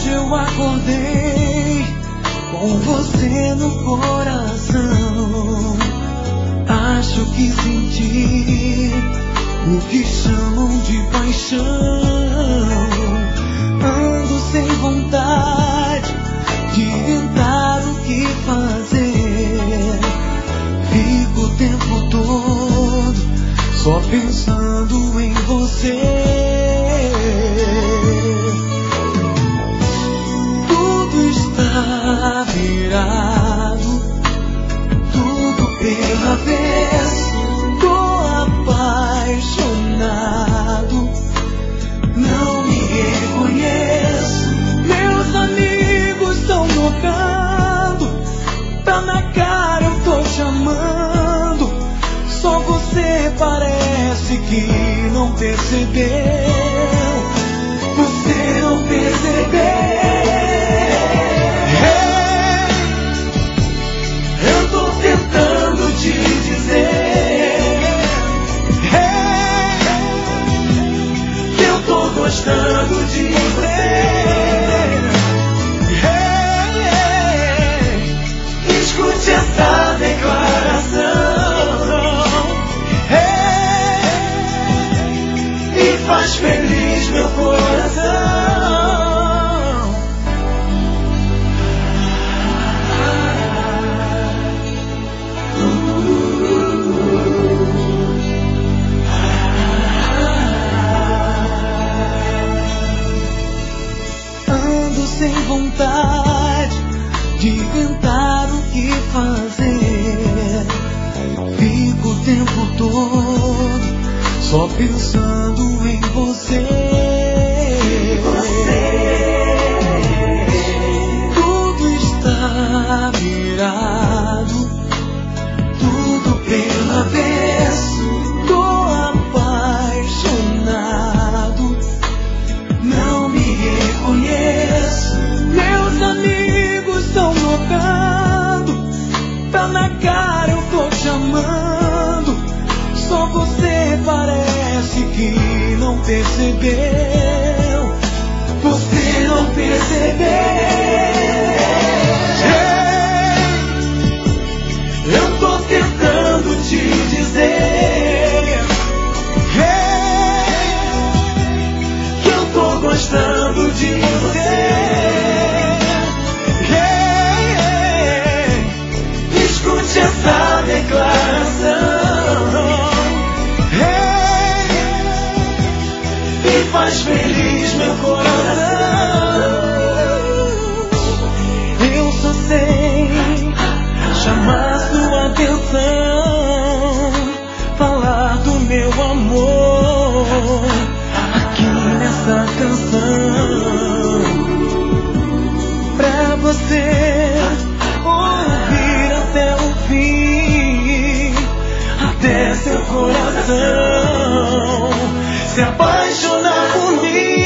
Hoje eu acordei com você no coração. Acho que senti o que chamam de paixão. Ando sem vontade de inventar o que fazer. Fico o tempo todo só pensando em você. Tudo está virado, tudo pelo avesso. Tô apaixonado, não me reconheço. Meus amigos estão notando, tá na cara, eu tô te amando. Só você parece que não percebeu. Você não percebeu. Eu tô tentando te dizer que eu tô gostando de você. Escute essa declaração e faz feliz meu coração. Ando sem vontade de inventar o que fazer. Fico o tempo todo só pensando em você. Tudo está virado, tudo pelo avesso. Tô apaixonado, não me reconheço. Meus amigos estão notando, tá na cara, eu tô te amando. Só você parece que não percebeu. Você não percebeu. Eu tô tentando te dizer que eu tô gostando de você. Escute essa declaração e faz feliz meu coração. Eu só sei chamar sua atenção, falar do meu amor aqui nessa canção, pra você ouvir até o fim, até seu coração se apaixonar por mim.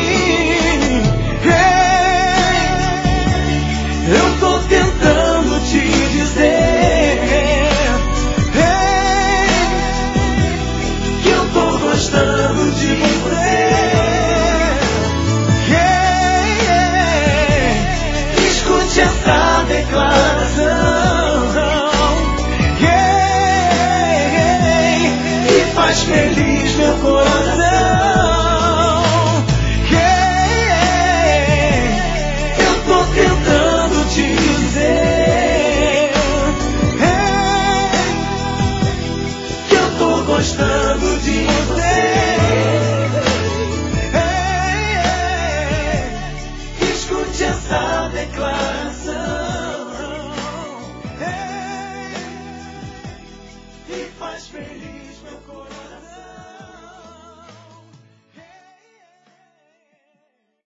Eu tô tentando te dizer que eu tô gostando de você. Escute essa declaração e faz feliz meu coração. Eu tô tentando te dizer que eu tô gostando.